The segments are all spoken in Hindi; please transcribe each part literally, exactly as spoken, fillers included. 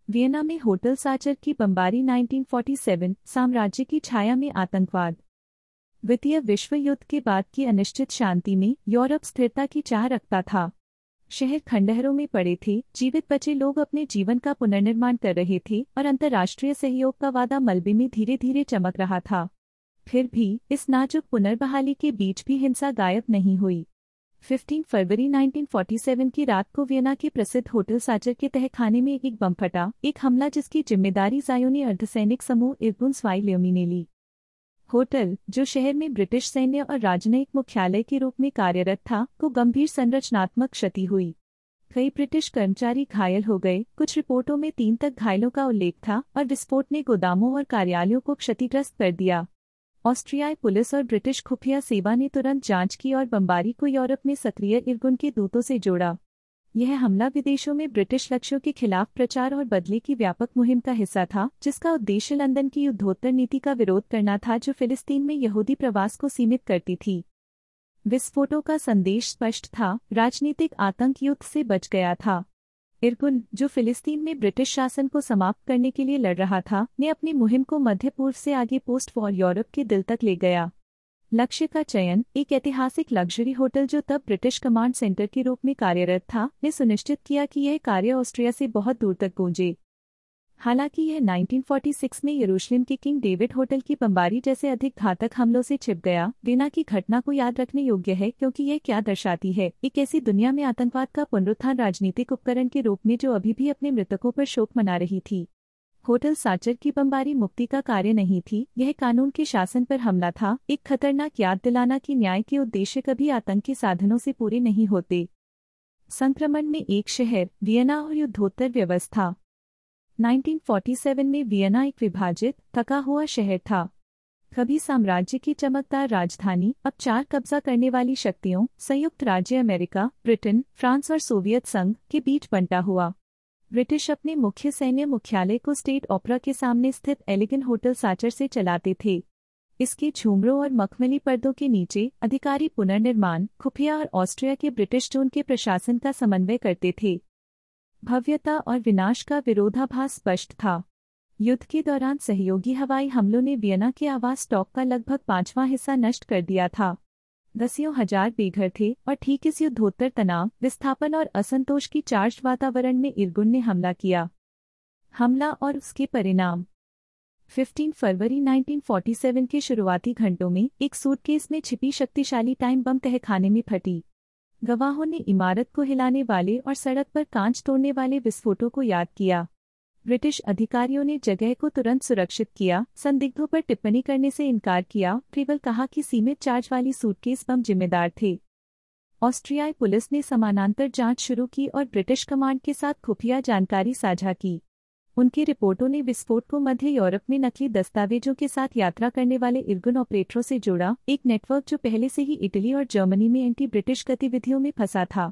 वियना में होटल साचर की बमबारी उन्नीस सौ सैंतालीस, साम्राज्य की छाया में आतंकवाद। द्वितीय विश्व युद्ध के बाद की अनिश्चित शांति में यूरोप स्थिरता की चाह रखता था। शहर खंडहरों में पड़े थे, जीवित बचे लोग अपने जीवन का पुनर्निर्माण कर रहे थे और अंतर्राष्ट्रीय सहयोग का वादा मलबे में धीरे धीरे चमक रहा था। फिर भी इस नाजुक पुनर्बहाली के बीच भी हिंसा गायब नहीं हुई। पंद्रह फरवरी उन्नीस सौ सैंतालीस की रात को वियना के प्रसिद्ध होटल साचर के तहखाने में एक बम फटा, एक हमला जिसकी जिम्मेदारी ज़ायोनी अर्धसैनिक समूह इरगुन स्वाइलियोमी ने ली। होटल, जो शहर में ब्रिटिश सैन्य और राजनयिक मुख्यालय के रूप में कार्यरत था, को गंभीर संरचनात्मक क्षति हुई। कई ब्रिटिश कर्मचारी घायल हो गए, कुछ रिपोर्टों में तीन तक घायलों का उल्लेख था, और विस्फोट ने गोदामों और कार्यालयों को क्षतिग्रस्त कर दिया। ऑस्ट्रियाई पुलिस और ब्रिटिश खुफिया सेवा ने तुरंत जांच की और बमबारी को यूरोप में सक्रिय इरगुन के दूतों से जोड़ा। यह हमला विदेशों में ब्रिटिश लक्ष्यों के खिलाफ प्रचार और बदले की व्यापक मुहिम का हिस्सा था, जिसका उद्देश्य लंदन की युद्धोत्तर नीति का विरोध करना था जो फिलिस्तीन में यहूदी प्रवास को सीमित करती थी। विस्फोटों का संदेश स्पष्ट था, राजनीतिक आतंक युद्ध से बच गया था। इरगुन, जो फिलिस्तीन में ब्रिटिश शासन को समाप्त करने के लिए लड़ रहा था, ने अपनी मुहिम को मध्य पूर्व से आगे पोस्ट वॉर यूरोप के दिल तक ले गया। लक्ष्य का चयन, एक ऐतिहासिक लग्जरी होटल जो तब ब्रिटिश कमांड सेंटर के रूप में कार्यरत था, ने सुनिश्चित किया कि यह कार्य ऑस्ट्रिया से बहुत दूर तक पहुंचे। हालांकि यह उन्नीस सौ छियालीस में यरूशलेम के किंग डेविड होटल की बमबारी जैसे अधिक घातक हमलों से छिप गया। वियना की घटना को याद रखने योग्य है क्योंकि यह क्या दर्शाती है, एक ऐसी दुनिया में आतंकवाद का पुनरुत्थान राजनीतिक उपकरण के रूप में जो अभी भी अपने मृतकों पर शोक मना रही थी। होटल साचर की बमबारी मुक्ति का कार्य नहीं थी, यह कानून के शासन पर हमला था, एक खतरनाक याद दिलाना कि न्याय के उद्देश्य कभी आतंक के साधनों से पूरे नहीं होते। संक्रमण में एक शहर, वियना और युद्धोत्तर व्यवस्था। उन्नीस सौ सैंतालीस में वियना एक विभाजित, थका हुआ शहर था। कभी साम्राज्य की चमकदार राजधानी, अब चार कब्जा करने वाली शक्तियों, संयुक्त राज्य अमेरिका, ब्रिटेन, फ्रांस और सोवियत संघ के बीच बंटा हुआ। ब्रिटिश अपने मुख्य सैन्य मुख्यालय को स्टेट ओपरा के सामने स्थित एलिगेंट होटल साचर से चलाते थे। इसके झूमरों और मखमली पर्दों के नीचे अधिकारी पुनर्निर्माण, खुफिया और ऑस्ट्रिया के ब्रिटिश जोन के प्रशासन का समन्वय करते थे। भव्यता और विनाश का विरोधाभास स्पष्ट था। युद्ध के दौरान सहयोगी हवाई हमलों ने वियना के आवास स्टॉक का लगभग पांचवां हिस्सा नष्ट कर दिया था। दसियों हजार बेघर थे और ठीक इस युद्धोत्तर तनाव, विस्थापन और असंतोष की चार्ज वातावरण में इरगुन ने हमला किया। हमला और उसके परिणाम। पंद्रह फरवरी उन्नीस सौ सैंतालीस के शुरुआती घंटों में एक सूटकेस में छिपी शक्तिशाली टाइम बम तहखाने में फटी। गवाहों ने इमारत को हिलाने वाले और सड़क पर कांच तोड़ने वाले विस्फोटों को याद किया। ब्रिटिश अधिकारियों ने जगह को तुरंत सुरक्षित किया, संदिग्धों पर टिप्पणी करने से इनकार किया, केवल कहा कि सीमित चार्ज वाली सूटकेस बम जिम्मेदार थे। ऑस्ट्रियाई पुलिस ने समानांतर जांच शुरू की और ब्रिटिश कमांड के साथ खुफिया जानकारी साझा की। उनकी रिपोर्टों ने विस्फोट को मध्य यूरोप में नकली दस्तावेजों के साथ यात्रा करने वाले इरगुन ऑपरेटरों से जोड़ा, एक नेटवर्क जो पहले से ही इटली और जर्मनी में एंटी ब्रिटिश गतिविधियों में फंसा था।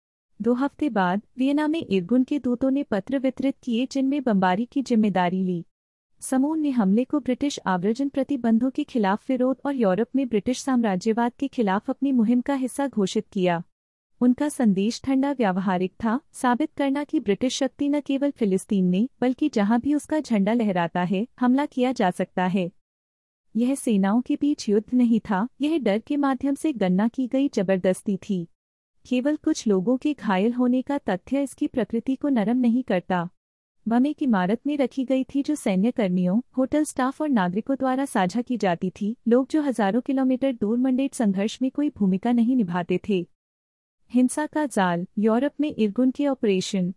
दो हफ्ते बाद वियना में इरगुन के दूतों ने पत्र वितरित किए जिनमें बमबारी की जिम्मेदारी ली। समूह ने हमले को ब्रिटिश आव्रजन प्रतिबंधों के खिलाफ विरोध और यूरोप में ब्रिटिश साम्राज्यवाद के खिलाफ अपनी मुहिम का हिस्सा घोषित किया। उनका संदेश ठंडा व्यावहारिक था, साबित करना कि ब्रिटिश शक्ति न केवल फिलिस्तीन में बल्कि जहां भी उसका झंडा लहराता है, हमला किया जा सकता है। यह सेनाओं के बीच युद्ध नहीं था, यह डर के माध्यम से गणना की गई जबरदस्ती थी। केवल कुछ लोगों के घायल होने का तथ्य इसकी प्रकृति को नरम नहीं करता। बम एक इमारत में रखी गई थी जो सैन्य कर्मियों, होटल स्टाफ और नागरिकों द्वारा साझा की जाती थी, लोग जो हजारों किलोमीटर दूर मंडेट संघर्ष में कोई भूमिका नहीं निभाते थे। हिंसा का जाल, यूरोप में इरगुन के ऑपरेशन।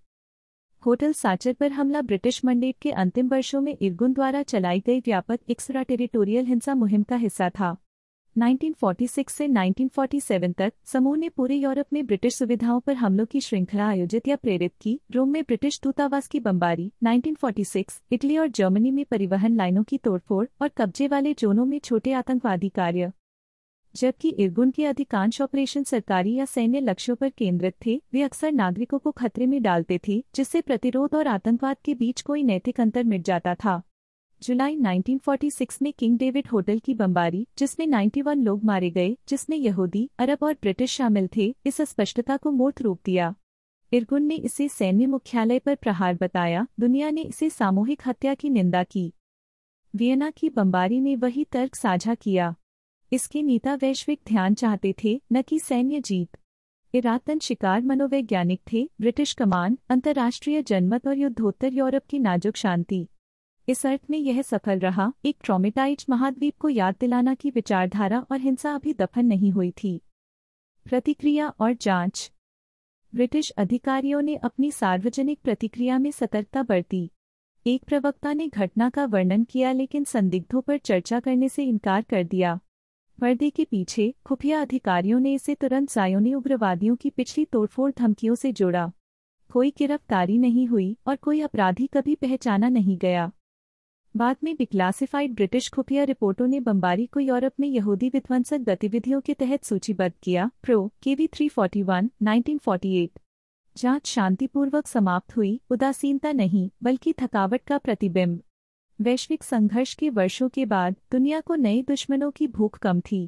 होटल साचर पर हमला ब्रिटिश मंडेट के अंतिम वर्षों में इरगुन द्वारा चलाई गई व्यापक एक्स्ट्रा टेरिटोरियल हिंसा मुहिम का हिस्सा था। उन्नीस सौ छियालीस से उन्नीस सौ सैंतालीस तक समूह ने पूरे यूरोप में ब्रिटिश सुविधाओं पर हमलों की श्रृंखला आयोजित या प्रेरित की। रोम में ब्रिटिश दूतावास की बमबारी, उन्नीस सौ छियालीस, इटली और जर्मनी में परिवहन लाइनों की तोड़फोड़ और कब्जे वाले जोनों में छोटे आतंकवादी कार्य। जबकि इरगुन के अधिकांश ऑपरेशन सरकारी या सैन्य लक्ष्यों पर केंद्रित थे, वे अक्सर नागरिकों को खतरे में डालते थे, जिससे प्रतिरोध और आतंकवाद के बीच कोई नैतिक अंतर मिट जाता था। जुलाई उन्नीस सौ छियालीस में किंग डेविड होटल की बमबारी, जिसमें इक्यानवे लोग मारे गए, जिसमें यहूदी, अरब और ब्रिटिश शामिल थे, इस अस्पष्टता को मूर्त रूप दिया। इरगुन ने इसे सैन्य मुख्यालय पर प्रहार बताया, दुनिया ने इसे सामूहिक हत्या की निंदा की। वियना की बमबारी ने वही तर्क साझा किया। इसके नेता वैश्विक ध्यान चाहते थे, न कि सैन्य जीत। इरातन शिकार मनोवैज्ञानिक थे, ब्रिटिश कमान, अंतर्राष्ट्रीय जनमत और युद्धोत्तर यूरोप की नाजुक शांति। इस अर्थ में यह सफल रहा, एक ट्रॉमेटाइज्ड महाद्वीप को याद दिलाना कि विचारधारा और हिंसा अभी दफन नहीं हुई थी। प्रतिक्रिया और जांच। ब्रिटिश अधिकारियों ने अपनी सार्वजनिक प्रतिक्रिया में सतर्कता बरती। एक प्रवक्ता ने घटना का वर्णन किया लेकिन संदिग्धों पर चर्चा करने से इनकार कर दिया। पर्दे के पीछे खुफिया अधिकारियों ने इसे तुरंत ज़ायोनी उग्रवादियों की पिछली तोड़फोड़ धमकियों से जोड़ा। कोई गिरफ्तारी नहीं हुई और कोई अपराधी कभी पहचाना नहीं गया। बाद में डिक्लासिफाइड ब्रिटिश खुफिया रिपोर्टों ने बमबारी को यूरोप में यहूदी विध्वंसक गतिविधियों के तहत सूचीबद्ध किया। प्रो KV three forty one, nineteen forty eight. जांच शांतिपूर्वक समाप्त हुई, उदासीनता नहीं बल्कि थकावट का प्रतिबिंब। वैश्विक संघर्ष के वर्षों के बाद दुनिया को नए दुश्मनों की भूख कम थी।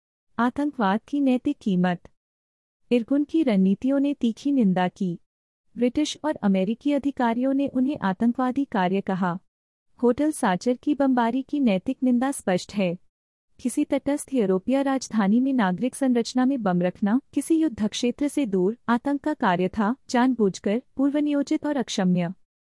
आतंकवाद की नैतिक कीमत। इरगुन की रणनीतियों ने तीखी निंदा की। ब्रिटिश और अमेरिकी अधिकारियों ने उन्हें आतंकवादी कार्य कहा। होटल साचर की बमबारी की नैतिक निंदा स्पष्ट है। किसी तटस्थ यूरोपीय राजधानी में नागरिक संरचना में बम रखना किसी युद्ध क्षेत्र से दूर आतंक का कार्य था, जानबूझकर, पूर्वनियोजित और अक्षम्य।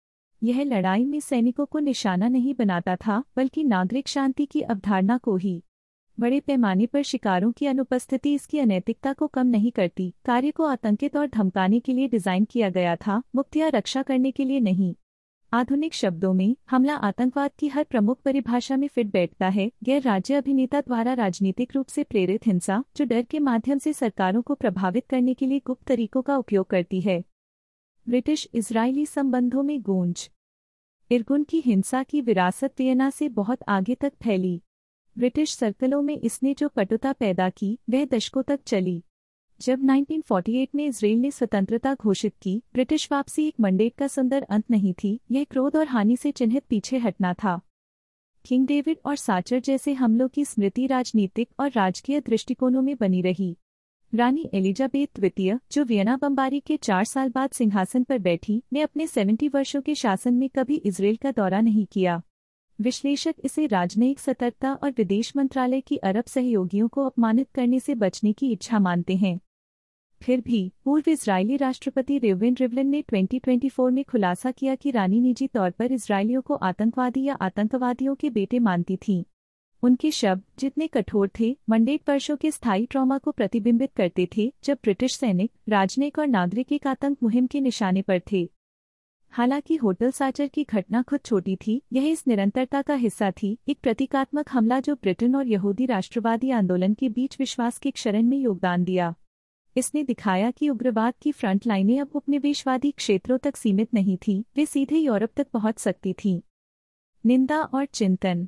यह लड़ाई में सैनिकों को निशाना नहीं बनाता था, बल्कि नागरिक शांति की अवधारणा को ही। बड़े पैमाने पर शिकारों की अनुपस्थिति इसकी अनैतिकता को कम नहीं करती। कार्य को आतंकित और धमकाने के लिए डिजाइन किया गया था, मुक्त या रक्षा करने के लिए नहीं। आधुनिक शब्दों में, हमला आतंकवाद की हर प्रमुख परिभाषा में फिट बैठता है। गैर राज्य अभिनेता द्वारा राजनीतिक रूप से प्रेरित हिंसा, जो डर के माध्यम से सरकारों को प्रभावित करने के लिए गुप्त तरीकों का उपयोग करती है। ब्रिटिश इजरायली संबंधों में गूंज। इरगुन की हिंसा की विरासत वियना से बहुत आगे तक फैली। ब्रिटिश सर्कलों में इसने जो कटुता पैदा की वह दशकों तक चली। जब नाइनटीन फोर्टी एट में इजराइल ने स्वतंत्रता घोषित की, ब्रिटिश वापसी एक मंडेट का सुंदर अंत नहीं थी, यह क्रोध और हानि से चिन्हित पीछे हटना था। किंग डेविड और साचर जैसे हमलों की स्मृति राजनीतिक और राजकीय दृष्टिकोणों में बनी रही। रानी एलिजाबेथ द्वितीय, जो वियना बमबारी के चार साल बाद सिंहासन पर बैठी, ने अपने सत्तर वर्षों के शासन में कभी इजराइल का दौरा नहीं किया। विश्लेषक इसे राजनयिक सतर्कता और विदेश मंत्रालय की अरब सहयोगियों को अपमानित करने से बचने की इच्छा मानते हैं। फिर भी पूर्व इजरायली राष्ट्रपति रेवेन रिवलिन ने दो हज़ार चौबीस में खुलासा किया कि रानी निजी तौर पर इजरायलियों को आतंकवादी या आतंकवादियों के बेटे मानती थीं। उनके शब्द, जितने कठोर थे, मंडेट वर्षों के स्थायी ट्रॉमा को प्रतिबिंबित करते थे, जब ब्रिटिश सैनिक, राजनयिक और नागरिक एक आतंक मुहिम के निशाने पर थे। हालांकि होटल साचर की घटना खुद छोटी थी, यह इस निरंतरता का हिस्सा थी, एक प्रतीकात्मक हमला जो ब्रिटेन और यहूदी राष्ट्रवादी आंदोलन के बीच विश्वास के क्षरण में योगदान दिया। इसने दिखाया कि उग्रवाद की फ्रंट लाइनें अब उपनिवेशवादी क्षेत्रों तक सीमित नहीं थीं, वे सीधे यूरोप तक पहुंच सकती थीं। निंदा और चिंतन।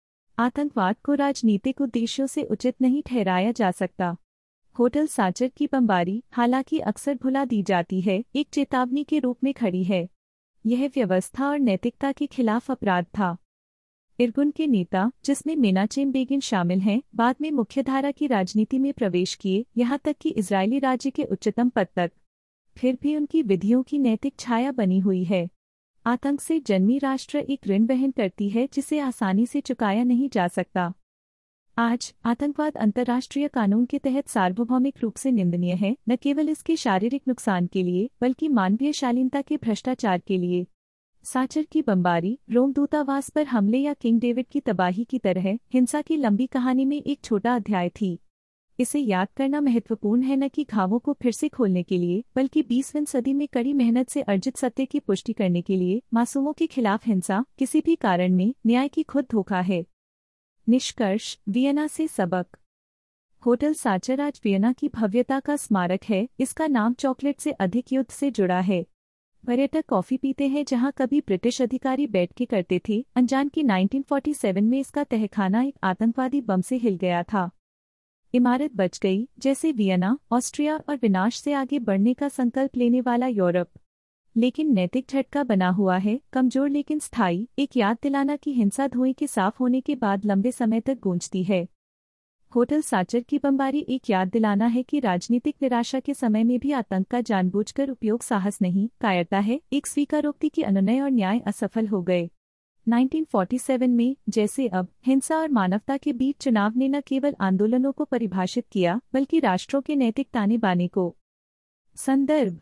आतंकवाद को राजनीतिक उद्देश्यों से उचित नहीं ठहराया जा सकता। होटल साचर की बमबारी, हालांकि अक्सर भुला दी जाती है, एक चेतावनी के रूप में खड़ी है। यह व्यवस्था और नैतिकता के खिलाफ अपराध था। इरगुन के नेता, जिसमें मेनाचेम बेगिन शामिल हैं, बाद में मुख्यधारा की राजनीति में प्रवेश किए, यहाँ तक कि इजरायली राज्य के उच्चतम पद तक। फिर भी उनकी विधियों की नैतिक छाया बनी हुई है। आतंक से जन्मी राष्ट्र एक ऋण वहन करती है जिसे आसानी से चुकाया नहीं जा सकता। आज आतंकवाद अंतर्राष्ट्रीय कानून के तहत सार्वभौमिक रूप से निंदनीय है, न केवल इसके शारीरिक नुकसान के लिए बल्कि मानवीय शालीनता के भ्रष्टाचार के लिए। साचर की बमबारी, रोम दूतावास पर हमले या किंग डेविड की तबाही की तरह हिंसा की लंबी कहानी में एक छोटा अध्याय थी। इसे याद करना महत्वपूर्ण है, न कि घावों को फिर से खोलने के लिए बल्कि बीसवीं सदी में कड़ी मेहनत से अर्जित सत्य की पुष्टि करने के लिए। मासूमों के खिलाफ हिंसा किसी भी कारण में न्याय की खुद धोखा है। निष्कर्ष, वियना से सबक। होटल साचर आज वियना की भव्यता का स्मारक है। इसका नाम चॉकलेट से अधिक युद्ध से जुड़ा है। पर्यटक कॉफी पीते हैं जहां कभी ब्रिटिश अधिकारी बैठ के करते थे, अनजान की नाइनटीन फोर्टी सेवन में इसका तहखाना एक आतंकवादी बम से हिल गया था। इमारत बच गई, जैसे वियना, ऑस्ट्रिया और विनाश से आगे बढ़ने का संकल्प लेने वाला यूरोप। लेकिन नैतिक झटका बना हुआ है, कमजोर लेकिन स्थायी, एक याद दिलाना कि हिंसा धुएं के साफ होने के बाद लंबे समय तक गूंजती है। होटल साचर की बमबारी एक याद दिलाना है कि राजनीतिक निराशा के समय में भी आतंक का जानबूझकर उपयोग साहस नहीं, कायरता है। एक स्वीकारोक्ति की अनुनय और न्याय असफल हो गए। उन्नीस सौ सैंतालीस में, जैसे अब, हिंसा और मानवता के बीच चुनाव ने न केवल आंदोलनों को परिभाषित किया बल्कि राष्ट्रों के नैतिक ताने बाने को। संदर्भ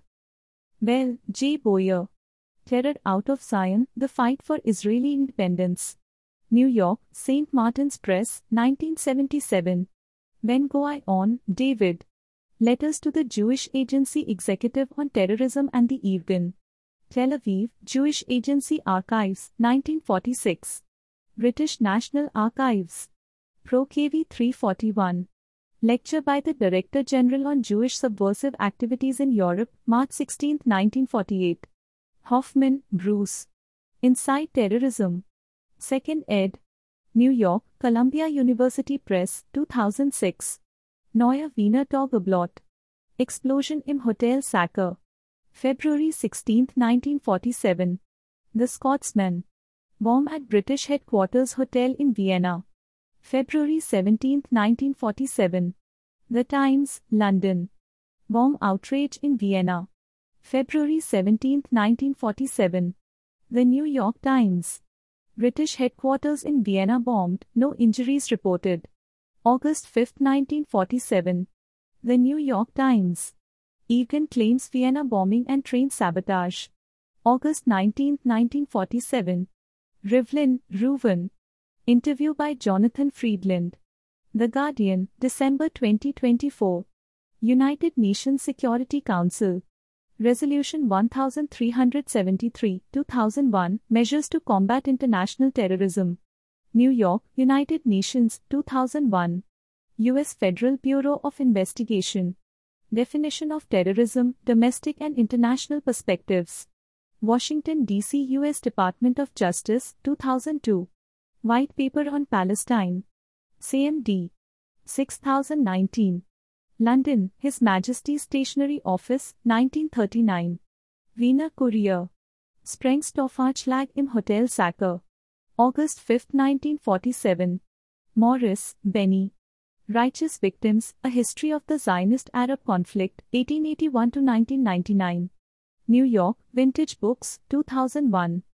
Bell J Bowyer, terror out of Zion, the fight for Israeli independence. New York, Saint Martin's press, nineteen seventy-seven. Ben Gurion, David. Letters to the Jewish Agency Executive on Terrorism and the Irgun. Tel Aviv, Jewish Agency Archives, nineteen forty-six. British National Archives. Pro K V three forty-one. Lecture by the Director General on Jewish Subversive Activities in Europe, March sixteenth, nineteen forty-eight. Hoffman, Bruce. Inside Terrorism. Second ed. New York, Columbia University Press, two thousand six. Neue Wiener Tageblatt. Explosion im Hotel Sacker. February sixteenth, nineteen forty-seven. The Scotsman. Bomb at British Headquarters Hotel in Vienna. February seventeenth, nineteen forty-seven. The Times, London. Bomb outrage in Vienna. February seventeenth, nineteen forty-seven. The New York Times. British headquarters in Vienna bombed, no injuries reported. August fifth, nineteen forty-seven. The New York Times. Irgun claims Vienna bombing and train sabotage. August nineteenth, nineteen forty-seven. Rivlin, Reuven. Interview by Jonathan Friedland. The Guardian, December twenty twenty-four. United Nations Security Council. Resolution thirteen seventy-three, two thousand one, Measures to Combat International Terrorism. New York, United Nations, two thousand one. U S Federal Bureau of Investigation. Definition of Terrorism, Domestic and International Perspectives. Washington, D C U S Department of Justice, two thousand two. White Paper on Palestine. C M D. six thousand nineteen. London, His Majesty's Stationery Office, nineteen thirty-nine. Wiener Kurier. Sprengstoffschlag im Hotel Sacker. August fifth, nineteen forty-seven. Morris, Benny. Righteous Victims, A History of the Zionist-Arab Conflict, eighteen eighty-one to nineteen ninety-nine. New York, Vintage Books, two thousand one.